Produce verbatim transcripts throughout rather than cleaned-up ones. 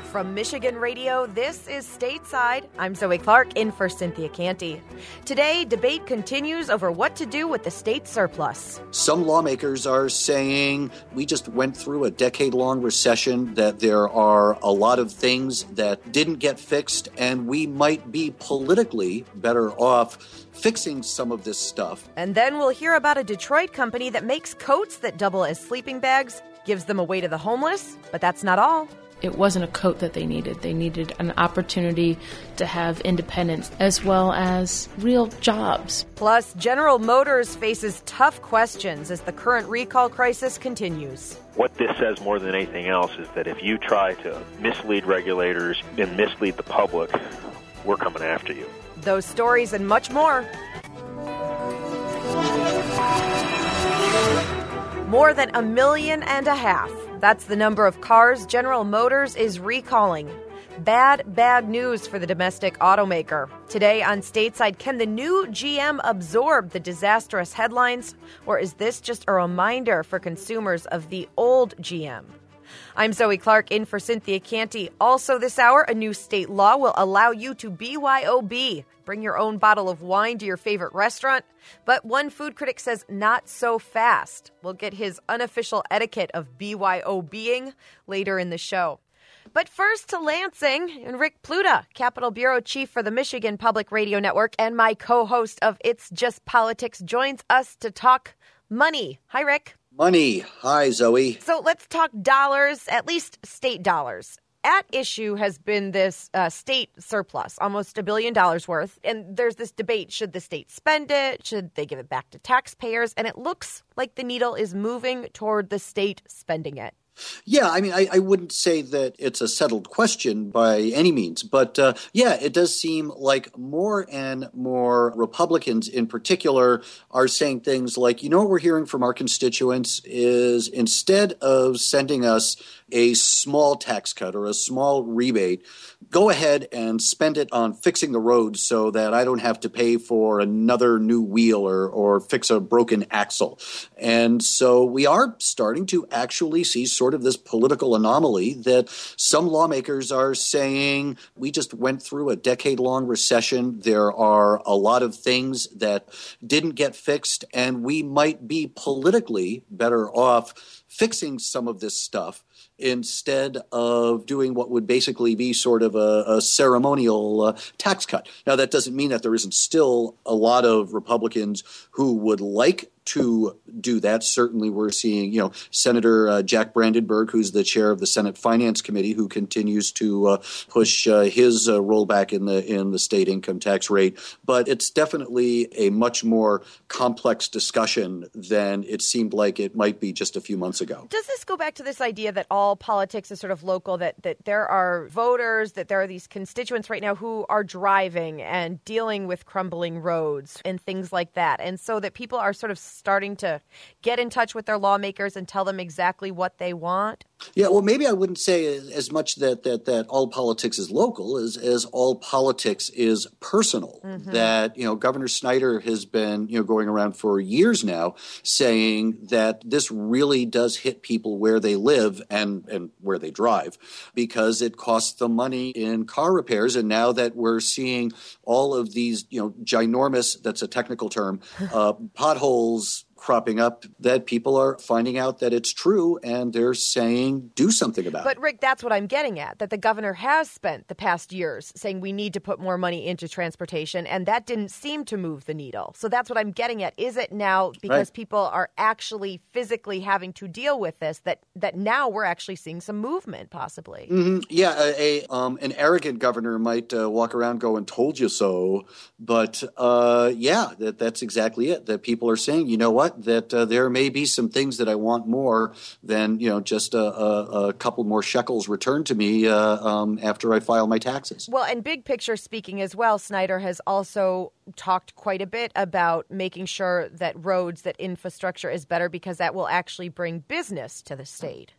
From Michigan Radio, this is Stateside. I'm Zoe Clark, in for Cynthia Canty. Today, debate continues over what to do with the state surplus. Some lawmakers are saying we just went through a decade-long recession, that there are a lot of things that didn't get fixed, and we might be politically better off fixing some of this stuff. And then we'll hear about a Detroit company that makes coats that double as sleeping bags, gives them away to the homeless, but that's not all. It wasn't a coat that they needed. They needed an opportunity to have independence as well as real jobs. Plus, General Motors faces tough questions as the current recall crisis continues. What this says more than anything else is that if you try to mislead regulators and mislead the public, we're coming after you. Those stories and much more. More than a million and a half. That's the number of cars General Motors is recalling. Bad, bad news for the domestic automaker. Today on Stateside, can the new G M absorb the disastrous headlines, or is this just a reminder for consumers of the old G M? I'm Zoe Clark, in for Cynthia Canty. Also this hour, a new state law will allow you to B Y O B. Bring your own bottle of wine to your favorite restaurant. But one food critic says not so fast. We'll get his unofficial etiquette of B Y O B-ing later in the show. But first to Lansing, and Rick Pluta, Capitol Bureau Chief for the Michigan Public Radio Network and my co-host of It's Just Politics, joins us to talk money. Hi, Rick. Money. Hi, Zoe. So let's talk dollars, at least state dollars. At issue has been this uh, state surplus, almost a billion dollars worth. And there's this debate. Should the state spend it? Should they give it back to taxpayers? And it looks like the needle is moving toward the state spending it. Yeah, I mean, I, I wouldn't say that it's a settled question by any means, but uh, yeah, it does seem like more and more Republicans in particular are saying things like, you know, what we're hearing from our constituents is instead of sending us a small tax cut or a small rebate, go ahead and spend it on fixing the roads so that I don't have to pay for another new wheel or, or fix a broken axle. And so we are starting to actually see sort of this political anomaly that some lawmakers are saying we just went through a decade-long recession. There are a lot of things that didn't get fixed, and we might be politically better off fixing some of this stuff instead of doing what would basically be sort of a, a ceremonial uh, tax cut. Now, that doesn't mean that there isn't still a lot of Republicans who would like to do that. Certainly we're seeing, you know, Senator uh, Jack Brandenburg, who's the chair of the Senate Finance Committee, who continues to uh, push uh, his uh, rollback in the in the state income tax rate. But it's definitely a much more complex discussion than it seemed like it might be just a few months ago. Does this go back to this idea that all politics is sort of local, that, that there are voters, that there are these constituents right now who are driving and dealing with crumbling roads and things like that, and so that people are sort of starting to get in touch with their lawmakers and tell them exactly what they want? Yeah, well, maybe I wouldn't say as much that that, that all politics is local as, as all politics is personal. Mm-hmm. That, you know, Governor Snyder has been, you know, going around for years now saying that this really does hit people where they live and, and where they drive because it costs them money in car repairs. And now that we're seeing all of these, you know, ginormous, that's a technical term, uh, potholes cropping up, that people are finding out that it's true and they're saying do something about but, it. But Rick, that's what I'm getting at, that the governor has spent the past years saying we need to put more money into transportation, and that didn't seem to move the needle. So that's what I'm getting at. Is it now because right. people are actually physically having to deal with this that, that now we're actually seeing some movement possibly? Mm-hmm. Yeah, a, a um, an arrogant governor might uh, walk around going, told you so. But uh, yeah, that that's exactly it, that people are saying, you know what? That uh, there may be some things that I want more than, you know, just a, a, a couple more shekels returned to me uh, um, after I file my taxes. Well, and big picture speaking as well, Snyder has also talked quite a bit about making sure that roads, that infrastructure is better because that will actually bring business to the state.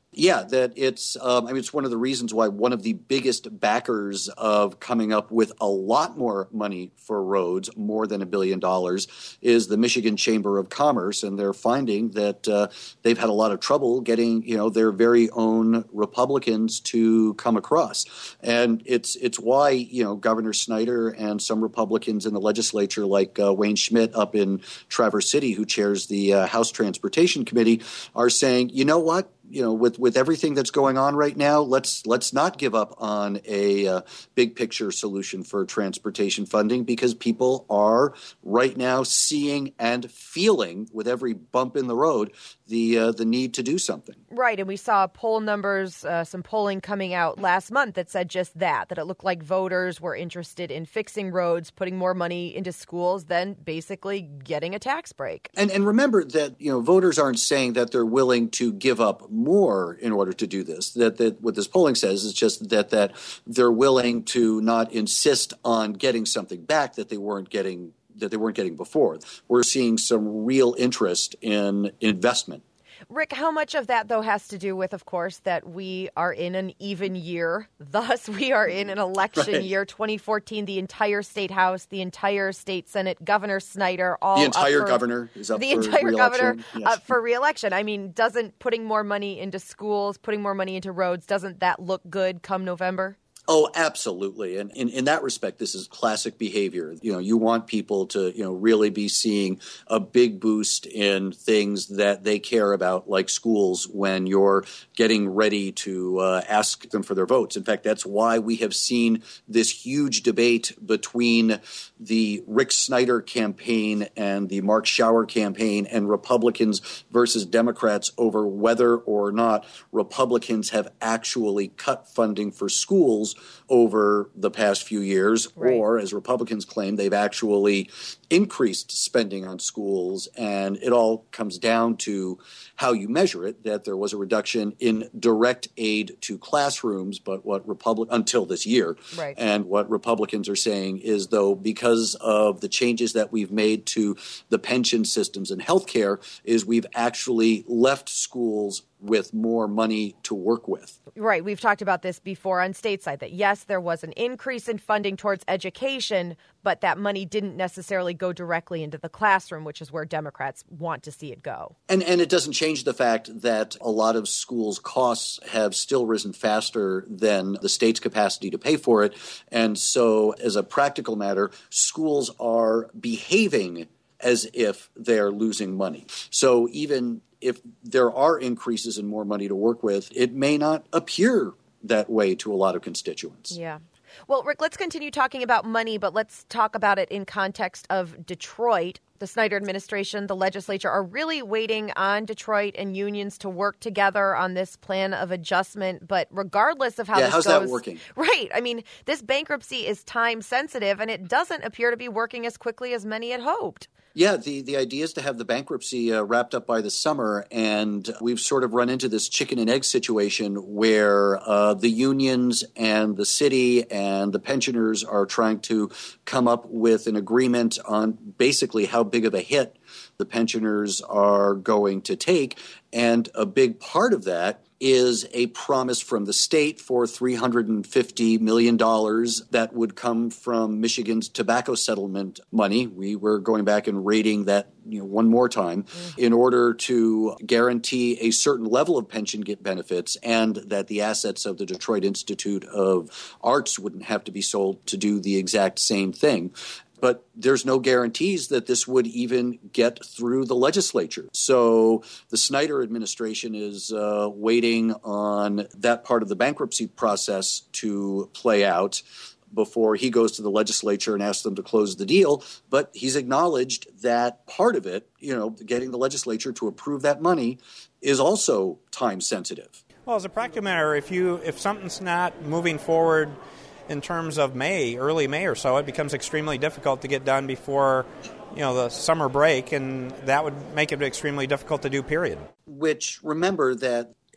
Yeah, that it's, um, I mean, it's one of the reasons why one of the biggest backers of coming up with a lot more money for roads, more than a billion dollars, is the Michigan Chamber of Commerce. And they're finding that uh, they've had a lot of trouble getting, you know, their very own Republicans to come across. And it's it's why, you know, Governor Snyder and some Republicans in the legislature, like uh, Wayne Schmidt up in Traverse City, who chairs the uh, House Transportation Committee, are saying, you know what? You know, with, with everything that's going on right now, let's let's not give up on a uh, big picture solution for transportation funding, because people are right now seeing and feeling with every bump in the road the uh, the need to do something. Right, and we saw poll numbers, uh, some polling coming out last month that said just that, that it looked like voters were interested in fixing roads, putting more money into schools, than basically getting a tax break. And and remember that, you know, voters aren't saying that they're willing to give up more in order to do this. That, that what this polling says is just that that they're willing to not insist on getting something back that they weren't getting that they weren't getting before. We're seeing some real interest in investment. Rick, how much of that, though, has to do with, of course, that we are in an even year. Thus, we are in an election right. year, twenty fourteen, the entire state house, the entire state senate, Governor Snyder, all The entire up for, governor is up the for entire re-election. governor Yes. up for re-election. I mean, doesn't putting more money into schools, putting more money into roads, doesn't that look good come November? Oh, absolutely. And in, in that respect, this is classic behavior. You know, you want people to, you know, really be seeing a big boost in things that they care about, like schools, when you're getting ready to uh, ask them for their votes. In fact, that's why we have seen this huge debate between the Rick Snyder campaign and the Mark Schauer campaign, and Republicans versus Democrats, over whether or not Republicans have actually cut funding for schools over the past few years, right. or, as Republicans claim, they've actually increased spending on schools. And it all comes down to how you measure it, that there was a reduction in direct aid to classrooms, but what Republic until this year. Right. And what Republicans are saying is, though, because of the changes that we've made to the pension systems and health care, is we've actually left schools with more money to work with. Right. We've talked about this before on stateside, that yes, there was an increase in funding towards education, but that money didn't necessarily go directly into the classroom, which is where Democrats want to see it go. And and it doesn't change the fact that a lot of schools' costs have still risen faster than the state's capacity to pay for it. And so, as a practical matter, schools are behaving as if they're losing money. So even if there are increases in more money to work with, it may not appear that way to a lot of constituents. Yeah. Well, Rick, let's continue talking about money, but let's talk about it in context of Detroit. The Snyder administration, the legislature, are really waiting on Detroit and unions to work together on this plan of adjustment. But regardless of how yeah, this how's goes, that working? Right. I mean, this bankruptcy is time sensitive, and it doesn't appear to be working as quickly as many had hoped. Yeah, the, the idea is to have the bankruptcy uh, wrapped up by the summer, and we've sort of run into this chicken and egg situation where uh, the unions and the city and the pensioners are trying to come up with an agreement on basically how big of a hit the pensioners are going to take. And a big part of that is a promise from the state for three hundred fifty million dollars that would come from Michigan's tobacco settlement money. We were going back and rating that, you know, one more time mm-hmm. in order to guarantee a certain level of pension get benefits, and that the assets of the Detroit Institute of Arts wouldn't have to be sold to do the exact same thing. But there's no guarantees that this would even get through the legislature. So the Snyder administration is uh, waiting on that part of the bankruptcy process to play out before he goes to the legislature and asks them to close the deal. But he's acknowledged that part of it, you know, getting the legislature to approve that money, is also time sensitive. Well, as a practical matter, if you if something's not moving forward in terms of May, early May or so, it becomes extremely difficult to get done before, you know, the summer break, and that would make it extremely difficult to do, period. Which, remember that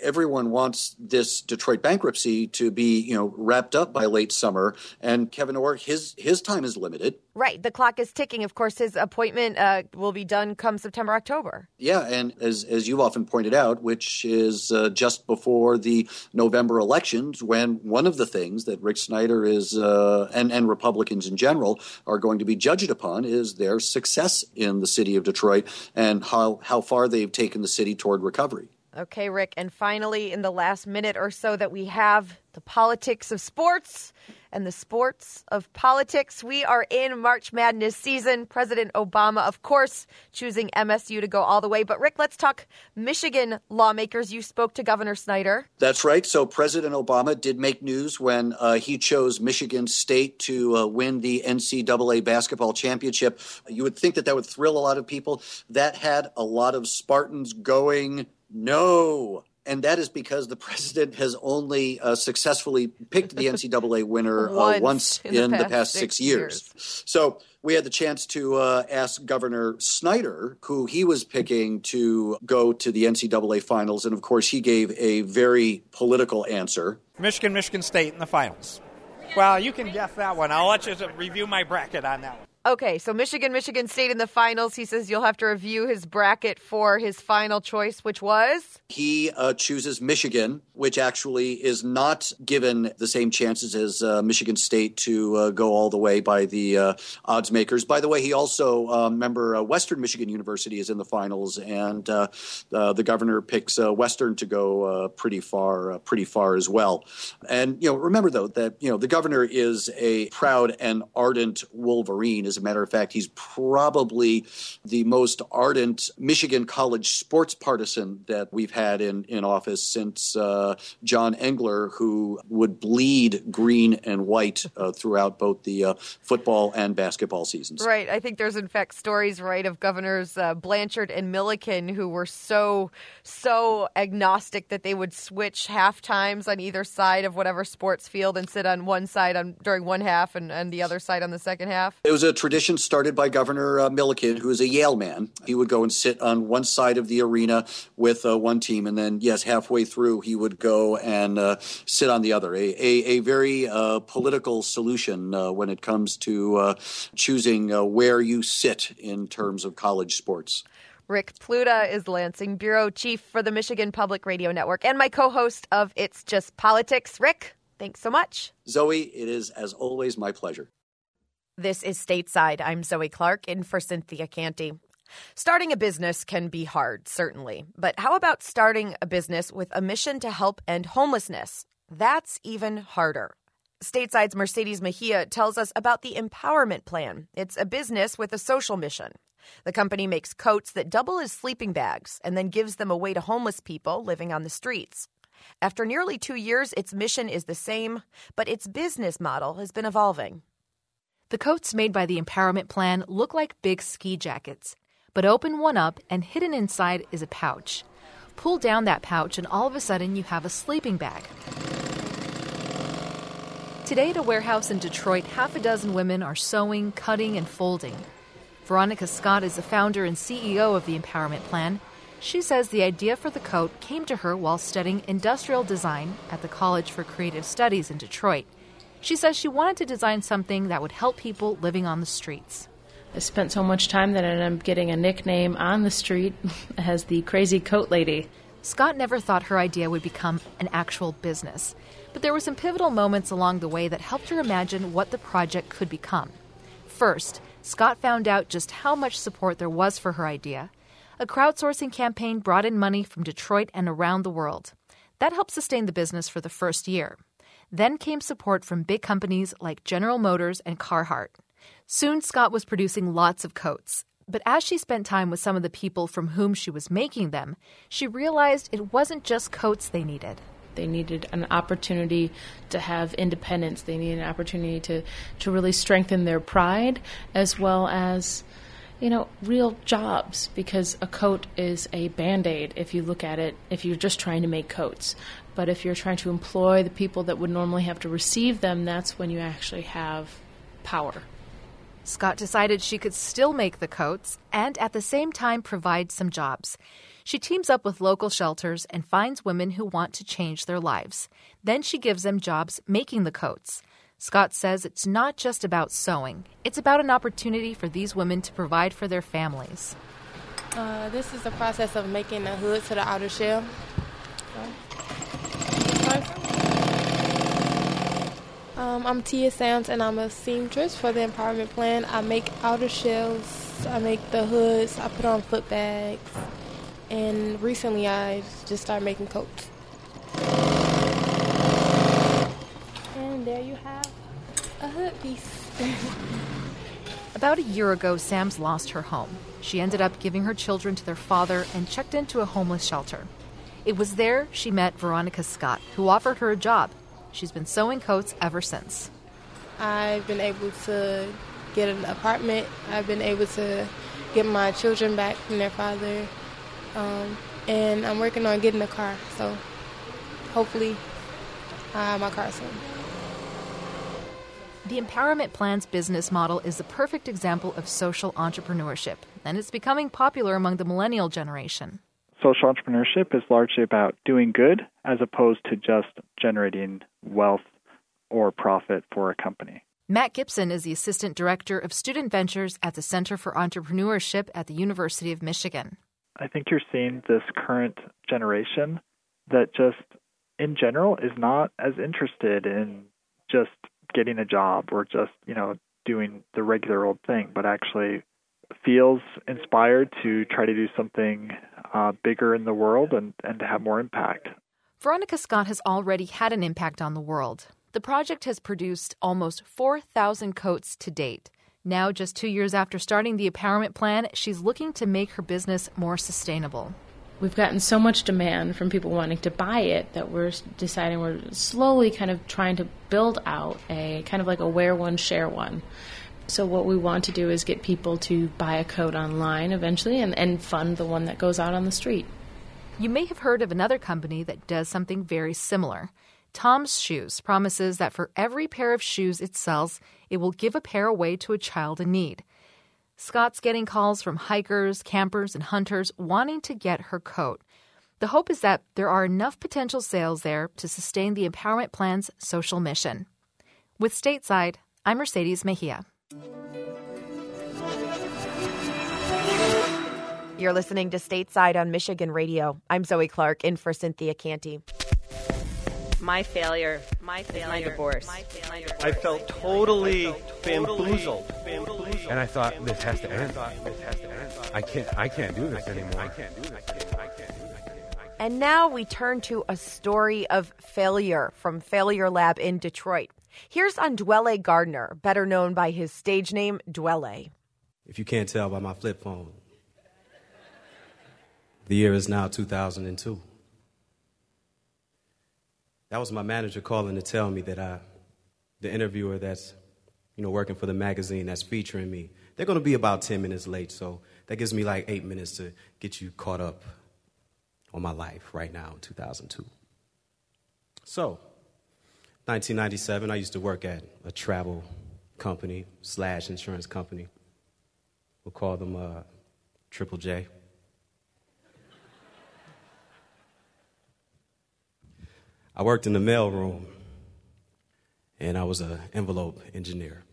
everyone wants this Detroit bankruptcy to be, you know, wrapped up by late summer. And Kevin Orr, his his time is limited. Right. The clock is ticking. Of course, his appointment uh, will be done come September, October. Yeah. And as as you've often pointed out, which is uh, just before the November elections, when one of the things that Rick Snyder is uh, and, and Republicans in general are going to be judged upon is their success in the city of Detroit and how, how far they've taken the city toward recovery. Okay, Rick. And finally, in the last minute or so that we have, the politics of sports and the sports of politics. We are in March Madness season. President Obama, of course, choosing M S U to go all the way. But, Rick, let's talk Michigan lawmakers. You spoke to Governor Snyder. That's right. So President Obama did make news when uh, he chose Michigan State to uh, win the N C double A basketball championship. You would think that that would thrill a lot of people. That had a lot of Spartans going, no. And that is because the president has only uh, successfully picked the N C double A winner uh, once, once in, the, in past the past six, six years. years. So we had the chance to uh, ask Governor Snyder, who he was picking to go to the N C double A finals. And, of course, he gave a very political answer. Michigan, Michigan State in the finals. Well, you can guess that one. I'll let you review my bracket on that one. Okay, so Michigan, Michigan State in the finals. He says you'll have to review his bracket for his final choice, which was? He uh, chooses Michigan, which actually is not given the same chances as uh, Michigan State to uh, go all the way by the uh, odds makers. By the way, he also, uh, remember, uh, Western Michigan University is in the finals, and uh, uh, the governor picks uh, Western to go uh, pretty far, uh, pretty far as well. And, you know, remember, though, that, you know, the governor is a proud and ardent Wolverine. As a matter of fact, he's probably the most ardent Michigan college sports partisan that we've had in, in office since uh, John Engler, who would bleed green and white uh, throughout both the uh, football and basketball seasons. Right. I think there's, in fact, stories, right, of Governors uh, Blanchard and Milliken who were so, so agnostic that they would switch half times on either side of whatever sports field and sit on one side on during one half and, and the other side on the second half. It was a tradition started by Governor uh, Milliken, who is a Yale man. He would go and sit on one side of the arena with uh, one team, and then, yes, halfway through, he would go and uh, sit on the other. A, a, a very uh, political solution uh, when it comes to uh, choosing uh, where you sit in terms of college sports. Rick Pluta is Lansing Bureau Chief for the Michigan Public Radio Network and my co-host of It's Just Politics. Rick, thanks so much. Zoe, it is, as always, my pleasure. This is Stateside. I'm Zoe Clark, in for Cynthia Canty. Starting a business can be hard, certainly. But how about starting a business with a mission to help end homelessness? That's even harder. Stateside's Mercedes Mejia tells us about the Empowerment Plan. It's a business with a social mission. The company makes coats that double as sleeping bags and then gives them away to homeless people living on the streets. After nearly two years, its mission is the same, but its business model has been evolving. The coats made by the Empowerment Plan look like big ski jackets, but open one up and hidden inside is a pouch. Pull down that pouch and all of a sudden you have a sleeping bag. Today at a warehouse in Detroit, half a dozen women are sewing, cutting, and folding. Veronica Scott is the founder and C E O of the Empowerment Plan. She says the idea for the coat came to her while studying industrial design at the College for Creative Studies in Detroit. She says she wanted to design something that would help people living on the streets. I spent so much time that I ended up getting a nickname on the street as the Crazy Coat Lady. Scott never thought her idea would become an actual business, but there were some pivotal moments along the way that helped her imagine what the project could become. First, Scott found out just how much support there was for her idea. A crowdsourcing campaign brought in money from Detroit and around the world. That helped sustain the business for the first year. Then came support from big companies like General Motors and Carhartt. Soon, Scott was producing lots of coats. But as she spent time with some of the people from whom she was making them, she realized it wasn't just coats they needed. They needed an opportunity to have independence. They needed an opportunity to, to really strengthen their pride, as well as, you know, real jobs, because a coat is a Band-Aid if you look at it, if you're just trying to make coats. But if you're trying to employ the people that would normally have to receive them, that's when you actually have power. Scott decided she could still make the coats and at the same time provide some jobs. She teams up with local shelters and finds women who want to change their lives. Then she gives them jobs making the coats. Scott says it's not just about sewing. It's about an opportunity for these women to provide for their families. Uh, this is the process of making the hood to the outer shell. Um, I'm Tia Sams, and I'm a seamstress for the empowerment plan. I make outer shells, I make the hoods, I put on foot bags, and recently I just started making coats. And there you have a hood piece. About a year ago, Sams lost her home. She ended up giving her children to their father and checked into a homeless shelter. It was there she met Veronica Scott, who offered her a job. She's been sewing coats ever since. I've been able to get an apartment. I've been able to get my children back from their father. Um, and I'm working on getting a car. So hopefully I have my car soon. The Empowerment Plan's business model is a perfect example of social entrepreneurship, and it's becoming popular among the millennial generation. Social entrepreneurship is largely about doing good as opposed to just generating wealth or profit for a company. Matt Gibson is the Assistant Director of Student Ventures at the Center for Entrepreneurship at the University of Michigan. I think you're seeing this current generation that just, in general, is not as interested in just getting a job or just, you know, doing the regular old thing, but actually feels inspired to try to do something uh, bigger in the world and, and to have more impact. Veronica Scott has already had an impact on the world. The project has produced almost four thousand coats to date. Now, just two years after starting the Empowerment Plan, she's looking to make her business more sustainable. We've gotten so much demand from people wanting to buy it that we're deciding we're slowly kind of trying to build out a kind of like a wear one, share one. So what we want to do is get people to buy a coat online eventually and, and fund the one that goes out on the street. You may have heard of another company that does something very similar. Tom's Shoes promises that for every pair of shoes it sells, it will give a pair away to a child in need. Scott's getting calls from hikers, campers, and hunters wanting to get her coat. The hope is that there are enough potential sales there to sustain the Empowerment Plan's social mission. With Stateside, I'm Mercedes Mejia. You're listening to Stateside on Michigan Radio. I'm Zoe Clark, in for Cynthia Canty. My failure, my failure, my divorce. My failure. I felt totally bamboozled. And I thought, this has to end. I can't, I can't do this anymore. I can't do this anymore. I can't do this anymore. And now we turn to a story of failure from Failure Lab in Detroit. Here's Andwele Gardner, better known by his stage name, Dwele. If you can't tell by my flip phone, the year is now two thousand two. That was my manager calling to tell me that I, the interviewer that's, you know, working for the magazine that's featuring me, they're going to be about ten minutes late, so that gives me like eight minutes to get you caught up on my life right now in two thousand two. So, nineteen ninety-seven, I used to work at a travel company slash insurance company. We'll call them uh, Triple J. I worked in the mailroom, and I was an envelope engineer.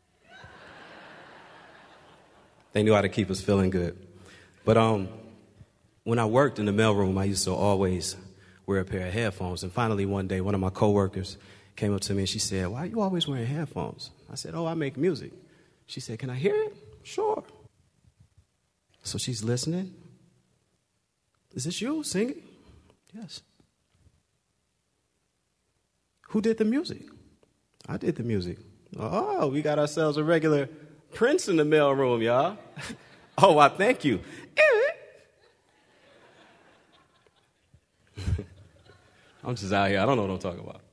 They knew how to keep us feeling good. But um, when I worked in the mailroom, I used to always wear a pair of headphones. And finally, one day, one of my coworkers came up to me, and she said, "Why are you always wearing headphones?" I said, "Oh, I make music." She said, "Can I hear it?" "Sure." So she's listening. "Is this you singing?" "Yes." "Who did the music?" "I did the music." "Oh, we got ourselves a regular Prince in the mailroom, y'all." "Oh, why, thank you." I'm just out here. I don't know what I'm talking about.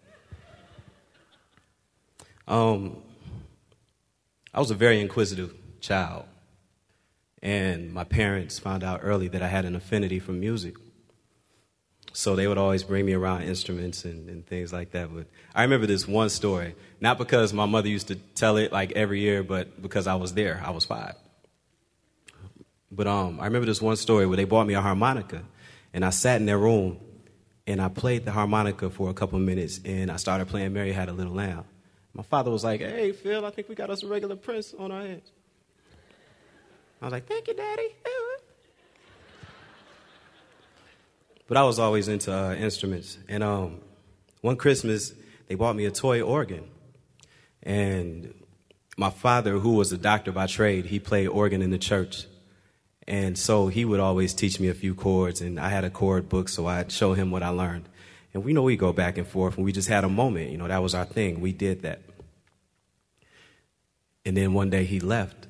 Um, I was a very inquisitive child, and my parents found out early that I had an affinity for music. So they would always bring me around instruments and, and things like that. But I remember this one story, not because my mother used to tell it like every year, but because I was there. I was five. But um, I remember this one story where they bought me a harmonica, and I sat in their room, and I played the harmonica for a couple of minutes, and I started playing Mary Had a Little Lamb. My father was like, "Hey, Phil, I think we got us a regular Prince on our hands." I was like, "Thank you, Daddy." But I was always into uh, instruments. And um, one Christmas, they bought me a toy organ. And my father, who was a doctor by trade, he played organ in the church. And so he would always teach me a few chords. And I had a chord book, so I'd show him what I learned. And we know we go back and forth, and we just had a moment. You know, that was our thing. We did that. And then one day he left.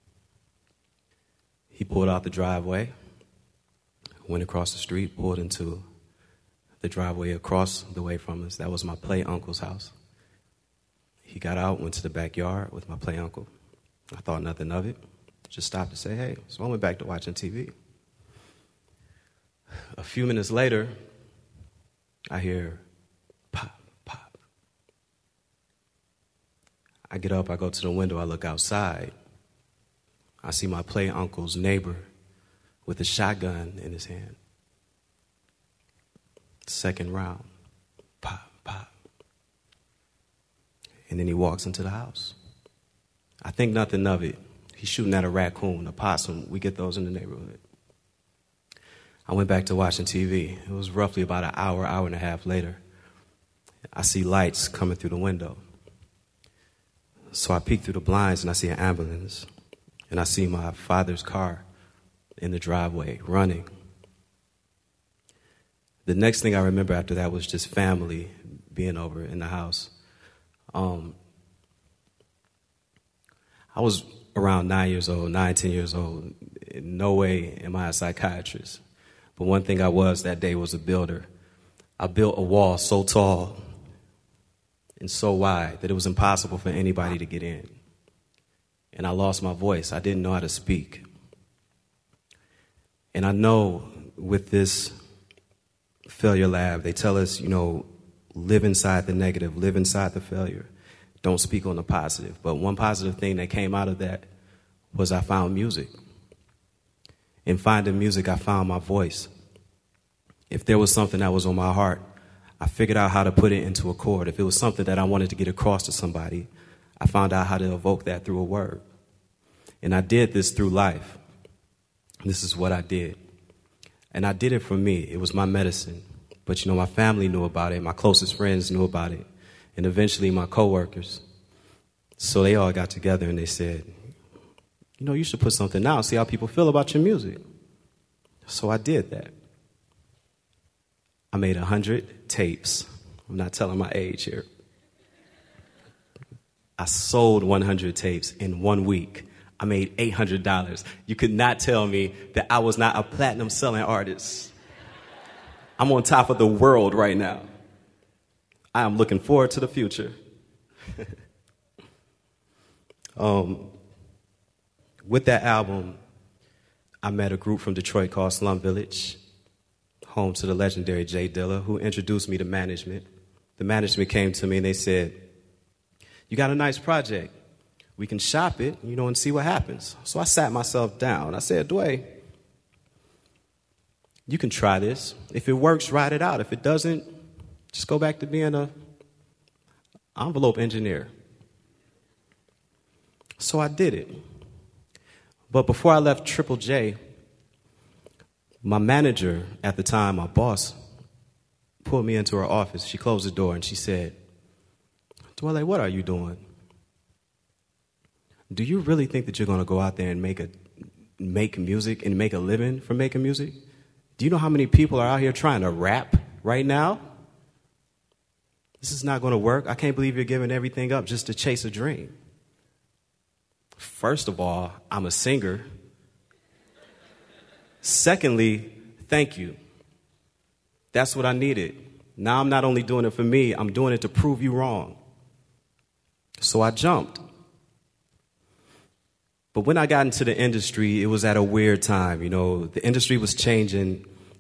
He pulled out the driveway, went across the street, pulled into the driveway across the way from us. That was my play uncle's house. He got out, went to the backyard with my play uncle. I thought nothing of it. Just stopped to say, hey. So I went back to watching T V. A few minutes later, I hear pop, pop. I get up, I go to the window, I look outside. I see my play uncle's neighbor with a shotgun in his hand. Second round, pop, pop. And then he walks into the house. I think nothing of it. He's shooting at a raccoon, a possum. We get those in the neighborhood. I went back to watching T V. It was roughly about an hour, hour and a half later. I see lights coming through the window. So I peek through the blinds and I see an ambulance. And I see my father's car in the driveway, running. The next thing I remember after that was just family being over in the house. Um, I was around nine years old, nine, ten years old. In no way am I a psychiatrist. But one thing I was that day was a builder. I built a wall so tall and so wide that it was impossible for anybody to get in. And I lost my voice. I didn't know how to speak. And I know with this failure lab, they tell us, you know, live inside the negative, live inside the failure. Don't speak on the positive. But one positive thing that came out of that was I found music. In finding music, I found my voice. If there was something that was on my heart, I figured out how to put it into a chord. If it was something that I wanted to get across to somebody, I found out how to evoke that through a word. And I did this through life. This is what I did. And I did it for me. It was my medicine. But, you know, my family knew about it. My closest friends knew about it. And eventually my coworkers. So they all got together and they said, you know, you should put something out, see how people feel about your music. So I did that. I made a hundred tapes. I'm not telling my age here. I sold one hundred tapes in one week. I made eight hundred dollars. You could not tell me that I was not a platinum selling artist. I'm on top of the world right now. I am looking forward to the future. um, with that album, I met a group from Detroit called Slum Village, home to the legendary Jay Dilla, who introduced me to management. The management came to me and they said, you got a nice project. We can shop it, you know, and see what happens. So I sat myself down. I said, Dwayne, you can try this. If it works, write it out. If it doesn't, just go back to being a envelope engineer. So I did it. But before I left Triple J, my manager at the time, my boss, pulled me into her office. She closed the door and she said, Dwele, what are you doing? Do you really think that you're going to go out there and make a make music and make a living from making music? Do you know how many people are out here trying to rap right now? This is not going to work. I can't believe you're giving everything up just to chase a dream. First of all, I'm a singer. Secondly, thank you. That's what I needed. Now I'm not only doing it for me, I'm doing it to prove you wrong. So I jumped. But when I got into the industry, it was at a weird time. You know, the industry was changing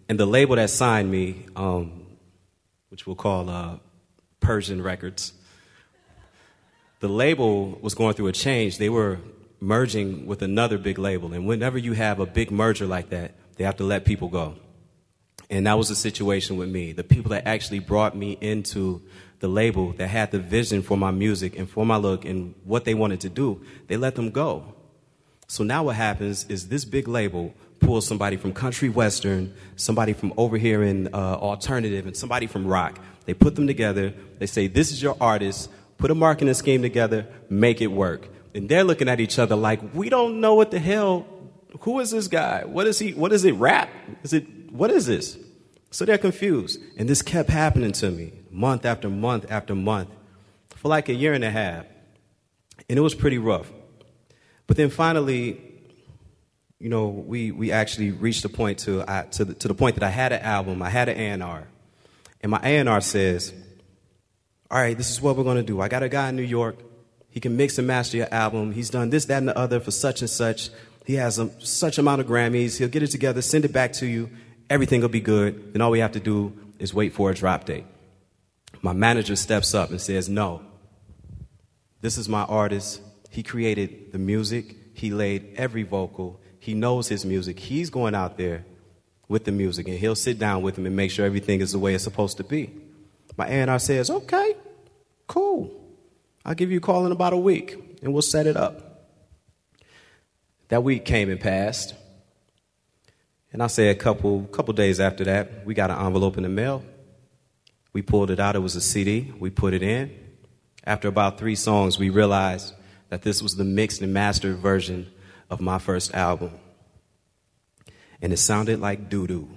And the label that signed me, um, which we'll call uh, Persian Records, the label was going through a change. They were merging with another big label. And whenever you have a big merger like that, they have to let people go. And that was the situation with me. The people that actually brought me into the label, that had the vision for my music and for my look and what they wanted to do, they let them go. So now what happens is this big label pulls somebody from country western, somebody from over here in uh, alternative, and somebody from rock. They put them together. They say, this is your artist. Put a marketing scheme together. Make it work. And they're looking at each other like, we don't know what the hell. Who is this guy? What is he? What is it? Rap? Is it? What is this? So they're confused. And this kept happening to me month after month after month for like a year and a half. And it was pretty rough. But then finally, you know, we, we actually reached the point to, I, to, the, to the point that I had an album, I had an A and R. And my A and R says, all right, this is what we're going to do. I got a guy in New York. He can mix and master your album. He's done this, that, and the other for such and such. He has a, such amount of Grammys. He'll get it together, send it back to you. Everything will be good. Then all we have to do is wait for a drop date. My manager steps up and says, no, this is my artist. He created the music. He laid every vocal. He knows his music. He's going out there with the music, and he'll sit down with him and make sure everything is the way it's supposed to be. My A and R says, okay, cool. I'll give you a call in about a week, and we'll set it up. That week came and passed. And I'll say a couple couple days after that, we got an envelope in the mail. We pulled it out. It was a C D. We put it in. After about three songs, we realized that this was the mixed and mastered version of my first album. And it sounded like doo-doo.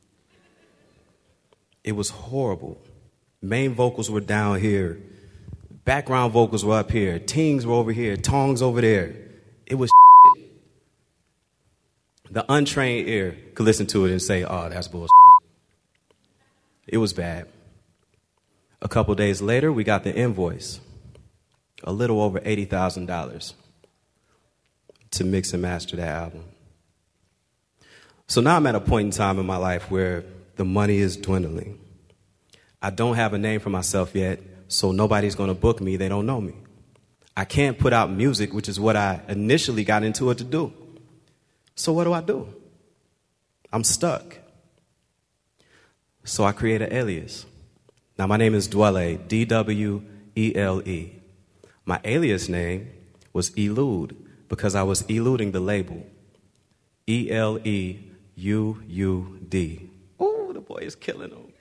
It was horrible. Main vocals were down here. Background vocals were up here. Tings were over here. Tongs over there. It was shit. The untrained ear could listen to it and say, oh, that's bullshit. It was bad. A couple days later, we got the invoice. A little over eighty thousand dollars to mix and master that album. So now I'm at a point in time in my life where the money is dwindling. I don't have a name for myself yet, so nobody's going to book me. They don't know me. I can't put out music, which is what I initially got into it to do. So what do I do? I'm stuck. So I create an alias. Now my name is Dwele, D W E L E. My alias name was Elude because I was eluding the label. E L E U U D. Oh, the boy is killing him.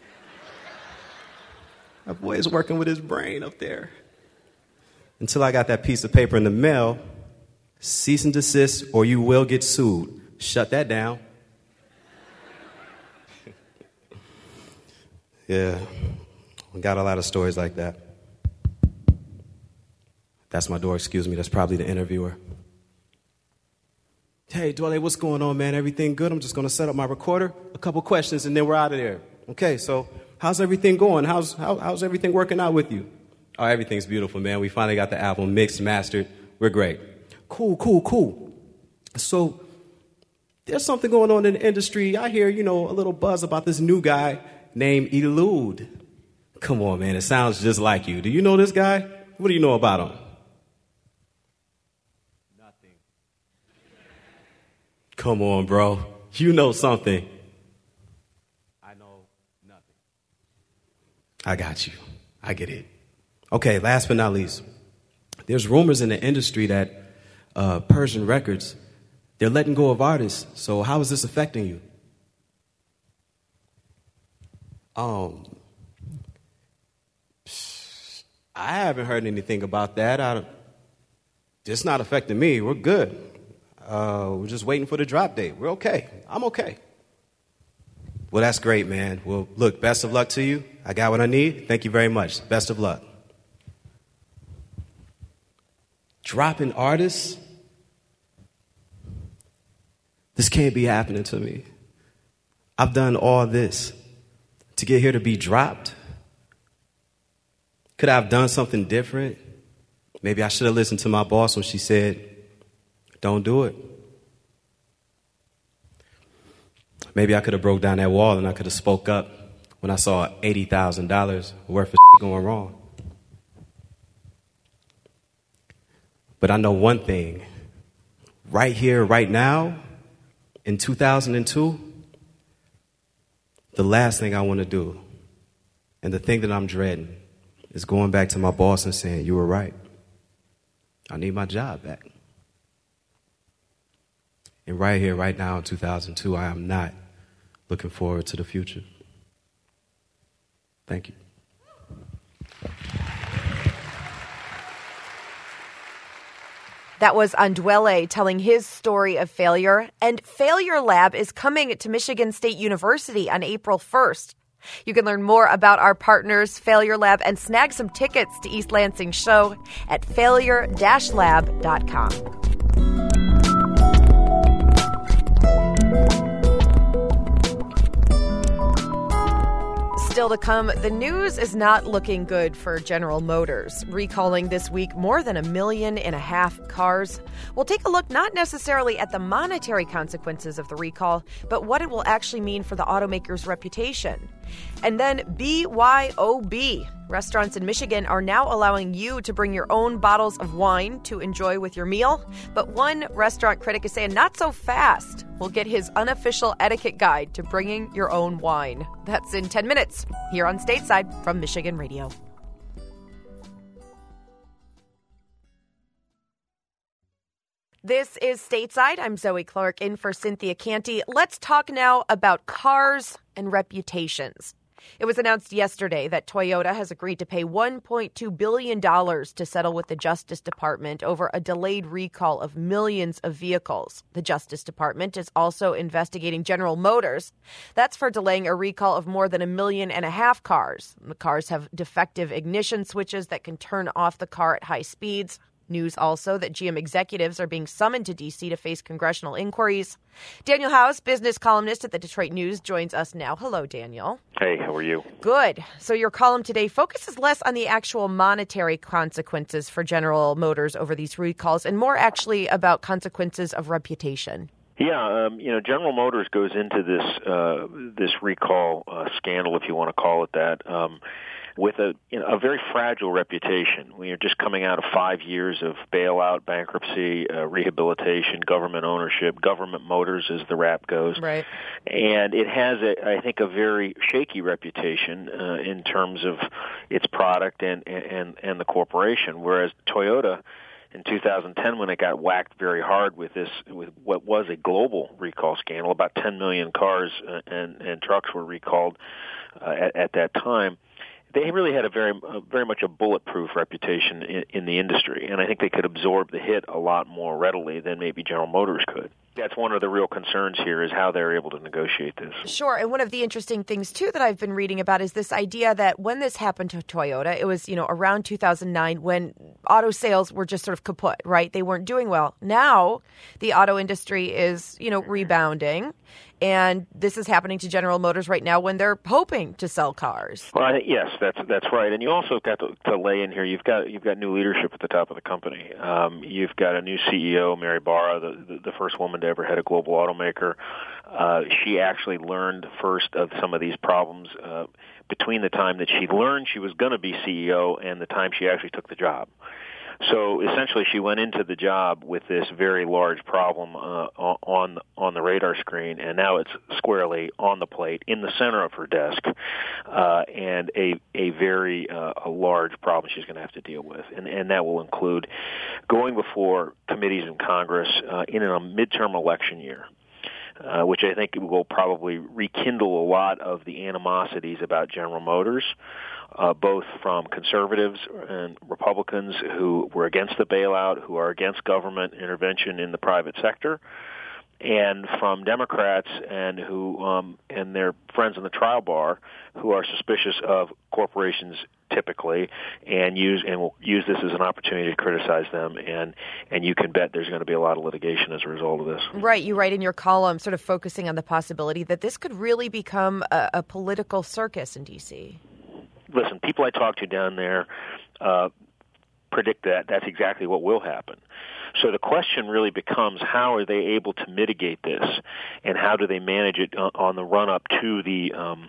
That boy is working with his brain up there. Until I got that piece of paper in the mail, cease and desist or you will get sued. Shut that down. Yeah, we got a lot of stories like that. That's my door, excuse me. That's probably the interviewer. Hey, Dwele, what's going on, man? Everything good? I'm just going to set up my recorder, a couple questions, and then we're out of there. Okay, so how's everything going? How's how, how's everything working out with you? Oh, everything's beautiful, man. We finally got the album mixed, mastered. We're great. Cool, cool, cool. So there's something going on in the industry. I hear, you know, a little buzz about this new guy named Elude. Come on, man. It sounds just like you. Do you know this guy? What do you know about him? Nothing. Come on, bro. You know something. I know nothing. I got you. I get it. Okay, last but not least, there's rumors in the industry that uh, Persian Records, they're letting go of artists. So how is this affecting you? Um, I haven't heard anything about that. I don't, it's not affecting me. We're good. Uh, we're just waiting for the drop date. We're okay. I'm okay. Well, that's great, man. Well, look, best of luck to you. I got what I need. Thank you very much. Best of luck. Dropping artists? This can't be happening to me. I've done all this to get here to be dropped. Could I have done something different? Maybe I should have listened to my boss when she said, don't do it. maybe I could have broke down that wall and I could have spoke up when I saw eighty thousand dollars worth of going wrong. But I know one thing. Right here, right now, in two thousand two, the last thing I want to do, and the thing that I'm dreading, is going back to my boss and saying, you were right. I need my job back. And right here, right now in two thousand two, I am not looking forward to the future. Thank you. That was Andwele telling his story of failure. And Failure Lab is coming to Michigan State University on April first. You can learn more about our partners, Failure Lab, and snag some tickets to East Lansing's show at failure dash lab dot com. Still to come, the news is not looking good for General Motors, recalling this week more than a million and a half cars. We'll take a look not necessarily at the monetary consequences of the recall, but what it will actually mean for the automaker's reputation. And then B Y O B. Restaurants in Michigan are now allowing you to bring your own bottles of wine to enjoy with your meal. But one restaurant critic is saying, not so fast. We'll get his unofficial etiquette guide to bringing your own wine. That's in ten minutes here on Stateside from Michigan Radio. This is Stateside. I'm Zoe Clark in for Cynthia Canty. Let's talk now about cars and reputations. It was announced yesterday that Toyota has agreed to pay one point two billion dollars to settle with the Justice Department over a delayed recall of millions of vehicles. The Justice Department is also investigating General Motors. That's for delaying a recall of more than a million and a half cars. The cars have defective ignition switches that can turn off the car at high speeds. News also that G M executives are being summoned to D C to face congressional inquiries. Daniel House, business columnist at the Detroit News, joins us now. Hello, Daniel. Hey, how are you? Good. So your column today focuses less on the actual monetary consequences for General Motors over these recalls and more actually about consequences of reputation. Yeah, um, you know, General Motors goes into this uh, this recall uh, scandal, if you want to call it that, um, with a you know, a very fragile reputation. We are just coming out of five years of bailout, bankruptcy, uh, rehabilitation, government ownership, government motors, as the rap goes. Right. And it has, a, I think, a very shaky reputation uh, in terms of its product and, and, and the corporation, whereas Toyota, in two thousand ten, when it got whacked very hard with this, with what was a global recall scandal, about ten million cars and, and trucks were recalled uh, at, at that time. They really had a very, uh, very much a bulletproof reputation in, in the industry, and I think they could absorb the hit a lot more readily than maybe General Motors could. That's one of the real concerns here, is how they're able to negotiate this. Sure, and one of the interesting things, too, that I've been reading about is this idea that when this happened to Toyota, it was, you know, around two thousand nine when auto sales were just sort of kaput, right? They weren't doing well. Now the auto industry is, you know, rebounding. And this is happening to General Motors right now when they're hoping to sell cars. Well, I think, yes, that's that's right. And you also got to, to lay in here. You've got you've got new leadership at the top of the company. Um, you've got a new C E O, Mary Barra, the, the, the first woman to ever head a global automaker. Uh, she actually learned first of some of these problems uh, between the time that she learned she was going to be C E O and the time she actually took the job. So essentially, she went into the job with this very large problem uh, on on the radar screen, and now it's squarely on the plate in the center of her desk, uh, and a a very uh, a large problem she's going to have to deal with, and and that will include going before committees in Congress uh, in a midterm election year. Uh, which I think will probably rekindle a lot of the animosities about General Motors, uh, both from conservatives and Republicans who were against the bailout, who are against government intervention in the private sector, and from Democrats and who um, and their friends in the trial bar who are suspicious of corporations typically and use and will use this as an opportunity to criticize them, and and you can bet there's going to be a lot of litigation as a result of this. Right. You write in your column sort of focusing on the possibility that this could really become a, a political circus in D C. Listen, people I talk to down there uh, predict that that's exactly what will happen. So the question really becomes, how are they able to mitigate this, and how do they manage it on the run-up to the um,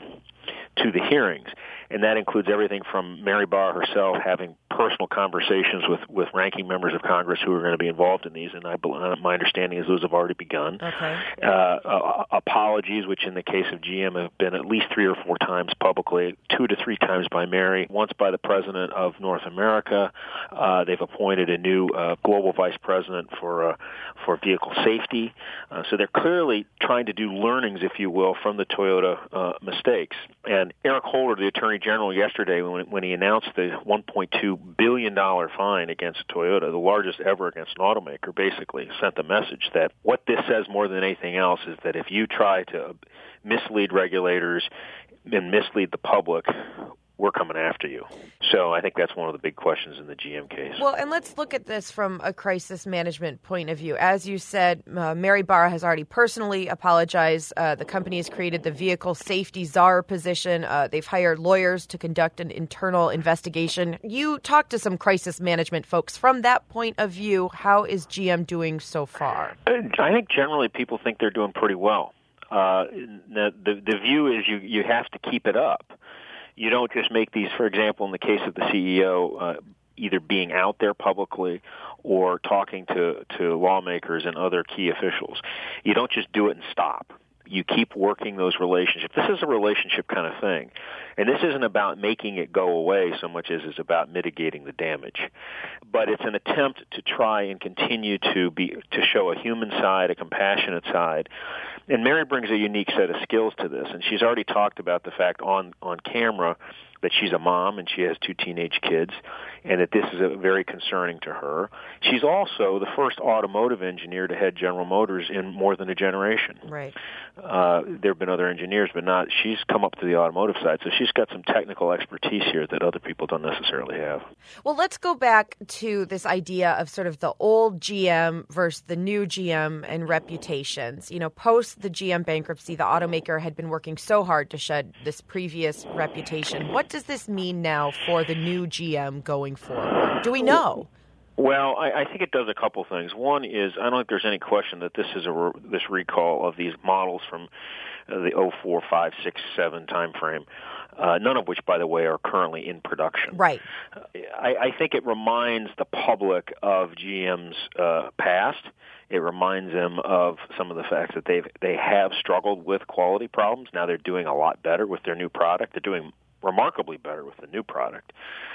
to the hearings? And that includes everything from Mary Barra herself having personal conversations with, with ranking members of Congress who are going to be involved in these, and I, my understanding is those have already begun. Okay. Uh, uh, apologies, which in the case of G M have been at least three or four times publicly, two to three times by Mary, once by the President of North America. Uh, they've appointed a new uh, global vice president for uh, for vehicle safety. Uh, so they're clearly trying to do learnings, if you will, from the Toyota uh, mistakes. And Eric Holder, the Attorney General, yesterday, when, when he announced the one point two billion dollars fine against Toyota, the largest ever against an automaker, basically sent the message that what this says more than anything else is that if you try to mislead regulators and mislead the public, we're coming after you. So I think that's one of the big questions in the G M case. Well, and let's look at this from a crisis management point of view. As you said, uh, Mary Barra has already personally apologized. Uh, the company has created the vehicle safety czar position. Uh, they've hired lawyers to conduct an internal investigation. You talked to some crisis management folks. From that point of view, how is G M doing so far? I think generally people think they're doing pretty well. Uh, the, the, the view is you, you have to keep it up. You don't just make these, for example, in the case of the C E O, uh, either being out there publicly or talking to, to lawmakers and other key officials. You don't just do it and stop. You keep working those relationships. This is a relationship kind of thing. And this isn't about making it go away so much as it's about mitigating the damage. But it's an attempt to try and continue to be to show a human side, a compassionate side. And Mary brings a unique set of skills to this. And she's already talked about the fact on, on camera that she's a mom and she has two teenage kids, and that this is a very concerning to her. She's also the first automotive engineer to head General Motors in more than a generation. Right. Uh, there have been other engineers, but not. She's come up to the automotive side, so she's got some technical expertise here that other people don't necessarily have. Well, let's go back to this idea of sort of the old G M versus the new G M and reputations. You know, post the G M bankruptcy, the automaker had been working so hard to shed this previous reputation. What does this mean now for the new G M going forward? Do we know? Well, I, I think it does a couple things. One is I don't think there's any question that this is a re- this recall of these models from uh, the oh four, five, six, seven time frame, uh, none of which, by the way, are currently in production. Right. Uh, I, I think it reminds the public of G M's uh, past. It reminds them of some of the facts that they've they have struggled with quality problems. Now they're doing a lot better with their new product. They're doing remarkably better with the new product.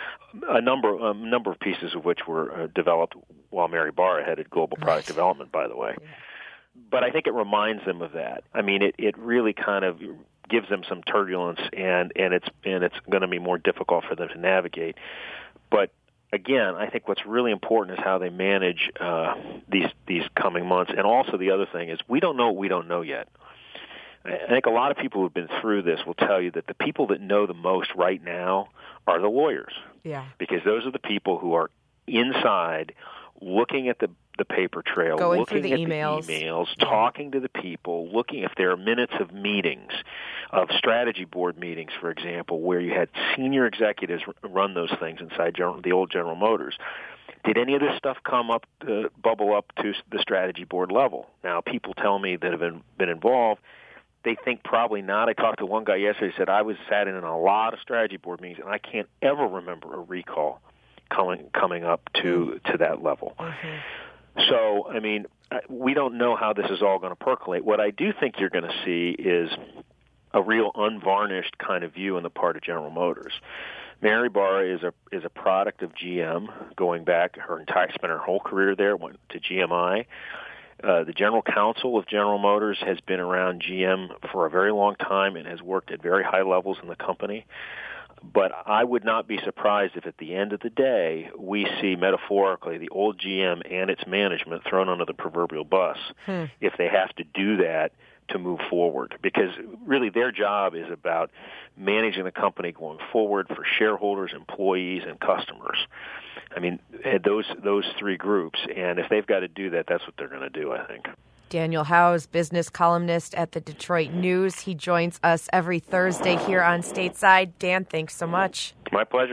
A number, a number of pieces of which were uh, developed while Mary Barra headed global product development, by the way. Yeah. But I think it reminds them of that. I mean, it, it really kind of gives them some turbulence, and, and it's and it's going to be more difficult for them to navigate. But again, I think what's really important is how they manage uh, these these coming months. And also the other thing is we don't know what we don't know yet. I think a lot of people who have been through this will tell you that the people that know the most right now are the lawyers. Yeah. Because those are the people who are inside looking at the, the paper trail, going looking through the at emails, the emails, yeah. talking to the people, looking if there are minutes of meetings, of strategy board meetings, for example, where you had senior executives run those things inside General, the old General Motors. Did any of this stuff come up, uh, bubble up to the strategy board level? Now, people tell me that have been, been involved, they think probably not. I talked to one guy yesterday who said, I was sat in a lot of strategy board meetings, and I can't ever remember a recall coming coming up to, to that level. Mm-hmm. So, I mean, we don't know how this is all going to percolate. What I do think you're going to see is a real unvarnished kind of view on the part of General Motors. Mary Barra is a is a product of G M, going back her entire spent her whole career there, went to G M I. Uh, the general counsel of General Motors has been around G M for a very long time and has worked at very high levels in the company. But I would not be surprised if at the end of the day we see metaphorically the old G M and its management thrown under the proverbial bus hmm. if they have to do that to move forward. Because really their job is about managing the company going forward for shareholders, employees, and customers. I mean, those those three groups, and if they've got to do that, that's what they're going to do, I think. Daniel Howes, business columnist at the Detroit News. He joins us every Thursday here on Stateside. Dan, thanks so much. My pleasure.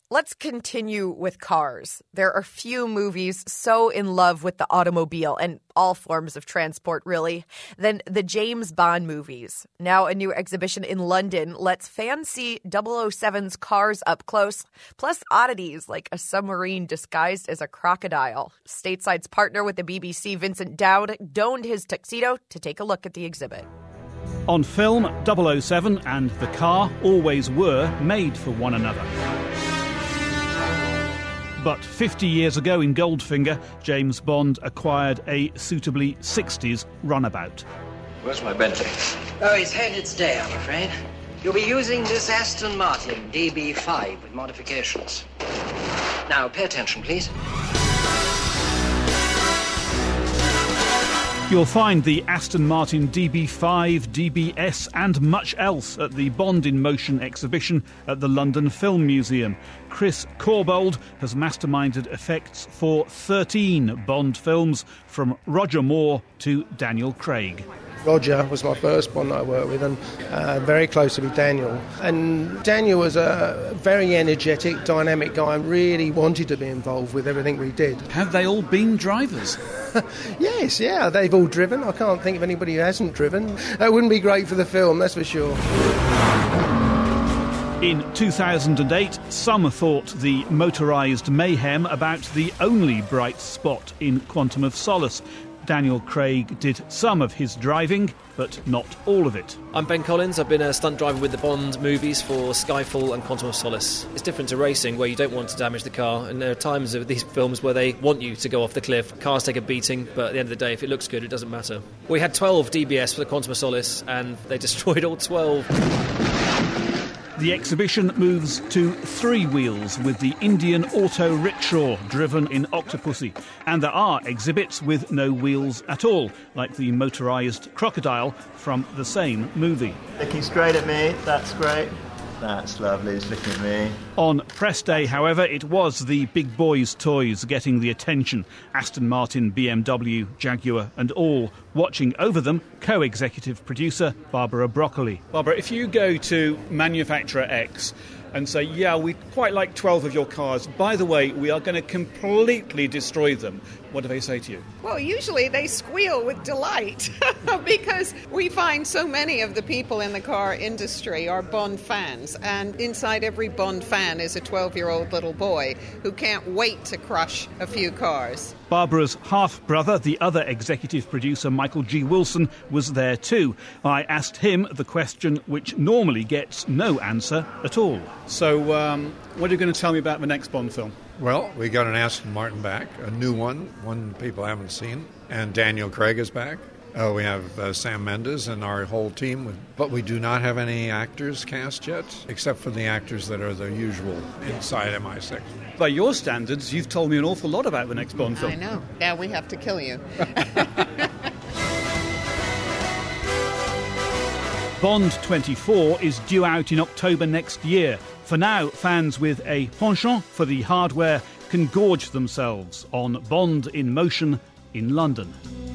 Let's continue with cars. There are few movies so in love with the automobile and all forms of transport, really, than the James Bond movies. Now a new exhibition in London lets fans see double oh seven's cars up close, plus oddities like a submarine disguised as a crocodile. Stateside's partner with the B B C, Vincent Dowd, donned his tuxedo to take a look at the exhibit. On film, double oh seven and the car always were made for one another. But fifty years ago in Goldfinger, James Bond acquired a suitably sixties runabout. Where's my Bentley? Oh, he's headed today, I'm afraid. You'll be using this Aston Martin D B five with modifications. Now, pay attention, please. You'll find the Aston Martin D B five, D B S and much else at the Bond in Motion exhibition at the London Film Museum. Chris Corbould has masterminded effects for thirteen Bond films, from Roger Moore to Daniel Craig. Roger was my first one that I worked with, and uh, very closely with Daniel. And Daniel was a very energetic, dynamic guy and really wanted to be involved with everything we did. Have they all been drivers? Yes, yeah, they've all driven. I can't think of anybody who hasn't driven. That wouldn't be great for the film, that's for sure. In two thousand eight, some thought the motorised mayhem about the only bright spot in Quantum of Solace. Daniel Craig did some of his driving, but not all of it. I'm Ben Collins. I've been a stunt driver with the Bond movies for Skyfall and Quantum of Solace. It's different to racing, where you don't want to damage the car, and there are times of these films where they want you to go off the cliff. Cars take a beating, but at the end of the day, if it looks good, it doesn't matter. We had twelve D B S for the Quantum of Solace, and they destroyed all twelve. The exhibition moves to three wheels with the Indian auto rickshaw driven in Octopussy. And there are exhibits with no wheels at all, like the motorised crocodile from the same movie. Looking straight at me, that's great. That's lovely, it's looking at me. On press day, however, it was the big boys' toys getting the attention. Aston Martin, B M W, Jaguar and all. Watching over them, co-executive producer Barbara Broccoli. Barbara, if you go to manufacturer X and say, yeah, we'd quite like twelve of your cars, by the way, we are going to completely destroy them, what do they say to you? Well, usually they squeal with delight because we find so many of the people in the car industry are Bond fans, and inside every Bond fan is a twelve-year-old little boy who can't wait to crush a few cars. Barbara's half-brother, the other executive producer, Michael G. Wilson, was there too. I asked him the question which normally gets no answer at all. So, um, what are you going to tell me about the next Bond film? Well, we got an Aston Martin back, a new one, one people haven't seen, and Daniel Craig is back. Uh, we have uh, Sam Mendes and our whole team, but we do not have any actors cast yet, except for the actors that are the usual inside M I six. By your standards, you've told me an awful lot about the next Bond film. I know. Now we have to kill you. Bond twenty-four is due out in October next year. For now, fans with a penchant for the hardware can gorge themselves on Bond in Motion in London.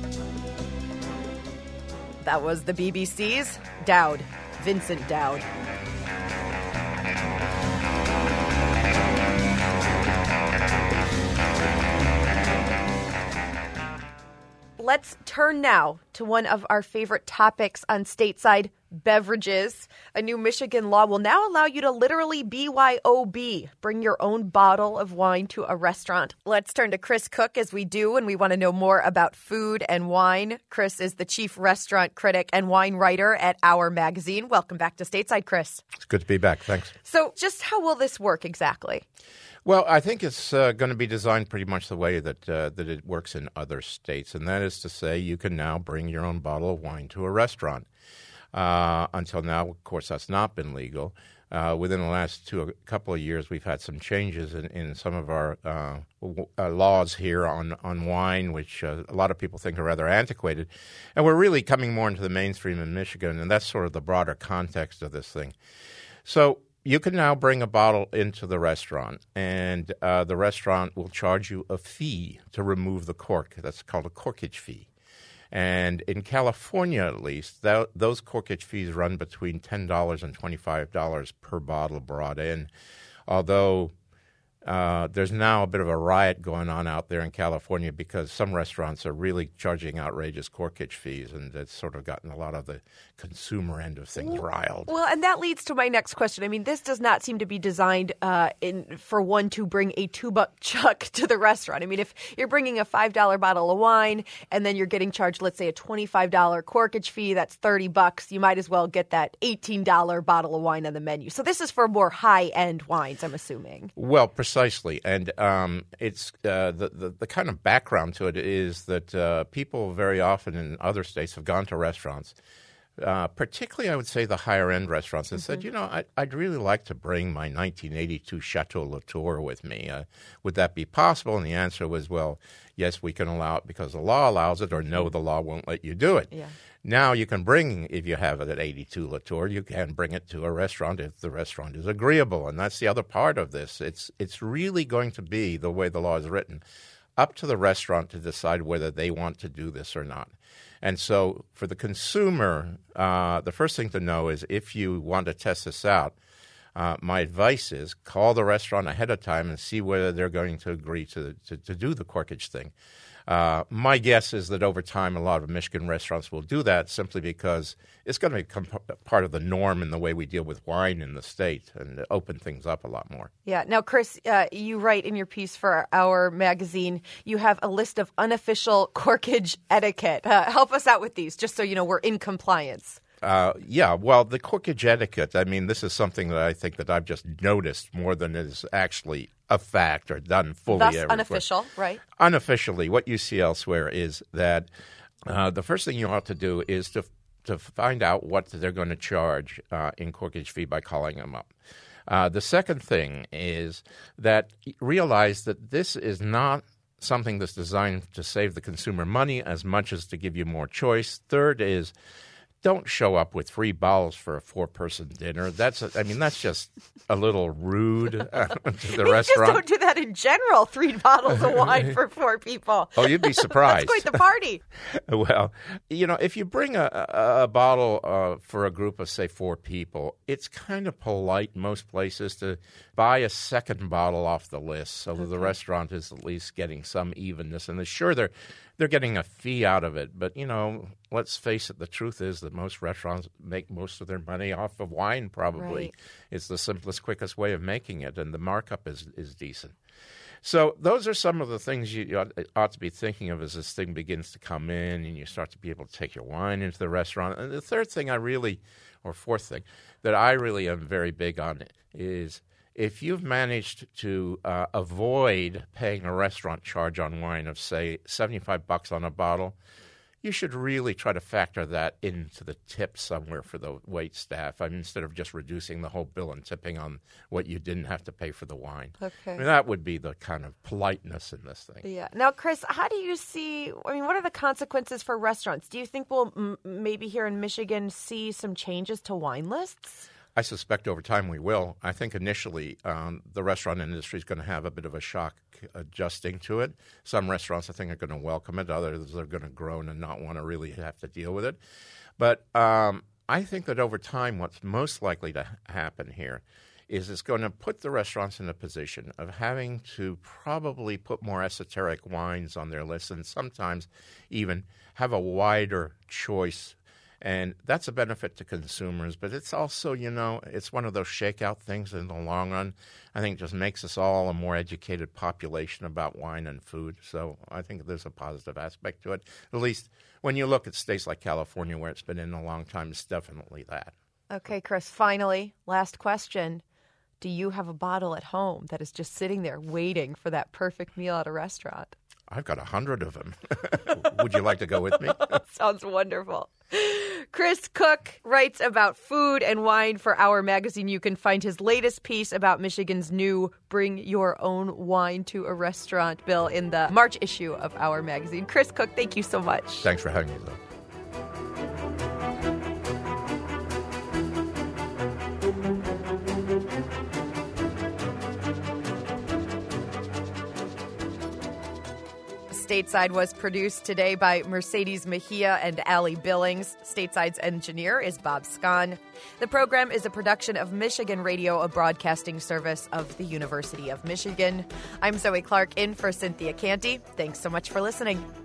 That was the B B C's Dowd, Vincent Dowd. Let's turn now to one of our favorite topics on Stateside, beverages. A new Michigan law will now allow you to literally B Y O B, bring your own bottle of wine to a restaurant. Let's turn to Chris Cook, as we do when we want to know more about food and wine. Chris is the chief restaurant critic and wine writer at Our Magazine. Welcome back to Stateside, Chris. It's good to be back. Thanks. So just how will this work exactly? Well, I think it's uh, going to be designed pretty much the way that uh, that it works in other states, and that is to say you can now bring your own bottle of wine to a restaurant. Uh, until now, of course, that's not been legal. Uh, within the last two a couple of years, we've had some changes in, in some of our uh, w- uh, laws here on, on wine, which uh, a lot of people think are rather antiquated. And we're really coming more into the mainstream in Michigan, and that's sort of the broader context of this thing. So you can now bring a bottle into the restaurant, and uh, the restaurant will charge you a fee to remove the cork. That's called a corkage fee. And in California, at least, that, those corkage fees run between ten dollars and twenty-five dollars per bottle brought in, although Uh, there's now a bit of a riot going on out there in California because some restaurants are really charging outrageous corkage fees, and it's sort of gotten a lot of the consumer end of things riled. Well, and that leads to my next question. I mean, this does not seem to be designed uh, in for one to bring a two-buck chuck to the restaurant. I mean, if you're bringing a five dollar bottle of wine and then you're getting charged, let's say, a twenty-five dollar corkage fee, that's thirty bucks. You might as well get that eighteen dollar bottle of wine on the menu. So this is for more high-end wines, I'm assuming. Well, precisely. And um, it's uh, the, the, the kind of background to it is that uh, people very often in other states have gone to restaurants, uh, particularly I would say the higher-end restaurants, and mm-hmm. said, you know, I, I'd really like to bring my nineteen eighty-two Chateau Latour with me. Uh, would that be possible? And the answer was, well, yes, we can allow it because the law allows it, or no, the law won't let you do it. Yeah. Now you can bring, if you have it at eighty-two Latour, you can bring it to a restaurant if the restaurant is agreeable. And that's the other part of this. It's it's really going to be, the way the law is written, up to the restaurant to decide whether they want to do this or not. And so for the consumer, uh, the first thing to know is if you want to test this out, uh, my advice is call the restaurant ahead of time and see whether they're going to agree to, to, to do the corkage thing. Uh, my guess is that over time, a lot of Michigan restaurants will do that simply because it's going to become part of the norm in the way we deal with wine in the state and open things up a lot more. Yeah. Now, Chris, uh, you write in your piece for our magazine, you have a list of unofficial corkage etiquette. Uh, help us out with these, just so you know we're in compliance. Uh, yeah, well, the corkage etiquette, I mean, this is something that I think that I've just noticed more than is actually a fact or done fully. Thus everywhere. unofficial, right? Unofficially, what you see elsewhere is that uh, the first thing you ought to do is to to find out what they're going to charge uh, in corkage fee by calling them up. Uh, the second thing is that realize that this is not something that's designed to save the consumer money as much as to give you more choice. Third is, don't show up with free bottles for a four-person dinner. That's, a, I mean, that's just a little rude uh, to the you restaurant. Just don't do that in general. Three bottles of wine for four people. Oh, you'd be surprised. That's quite the party. Well, you know, if you bring a, a, a bottle uh, for a group of, say, four people, it's kind of polite in most places to buy a second bottle off the list so that the restaurant is at least getting some evenness. And sure, they're they're getting a fee out of it. But, you know, let's face it, the truth is that most restaurants make most of their money off of wine probably. Right. It's the simplest, quickest way of making it, and the markup is, is decent. So those are some of the things you ought, ought to be thinking of as this thing begins to come in and you start to be able to take your wine into the restaurant. And the third thing I really, or fourth thing, that I really am very big on is if you've managed to uh, avoid paying a restaurant charge on wine of, say, seventy-five bucks on a bottle, you should really try to factor that into the tip somewhere for the wait staff. I mean, instead of just reducing the whole bill and tipping on what you didn't have to pay for the wine. Okay. I mean, that would be the kind of politeness in this thing. Yeah. Now, Chris, how do you see, I mean, what are the consequences for restaurants? Do you think we'll m- maybe here in Michigan see some changes to wine lists? I suspect over time we will. I think initially um, the restaurant industry is going to have a bit of a shock adjusting to it. Some restaurants, I think, are going to welcome it. Others are going to groan and not want to really have to deal with it. But um, I think that over time what's most likely to happen here is it's going to put the restaurants in a position of having to probably put more esoteric wines on their list and sometimes even have a wider choice. And that's a benefit to consumers, but it's also, you know, it's one of those shakeout things in the long run. I think it just makes us all a more educated population about wine and food. So I think there's a positive aspect to it. At least when you look at states like California, where it's been in a long time, it's definitely that. Okay, Chris, finally, last question. Do you have a bottle at home that is just sitting there waiting for that perfect meal at a restaurant? I've got a hundred of them. Would you like to go with me? Sounds wonderful. Chris Cook writes about food and wine for Our Magazine. You can find his latest piece about Michigan's new Bring Your Own Wine to a Restaurant bill in the March issue of Our Magazine. Chris Cook, thank you so much. Thanks for having me, though. Stateside was produced today by Mercedes Mejia and Allie Billings. Stateside's engineer is Bob Scahn. The program is a production of Michigan Radio, a broadcasting service of the University of Michigan. I'm Zoe Clark in for Cynthia Canty. Thanks so much for listening.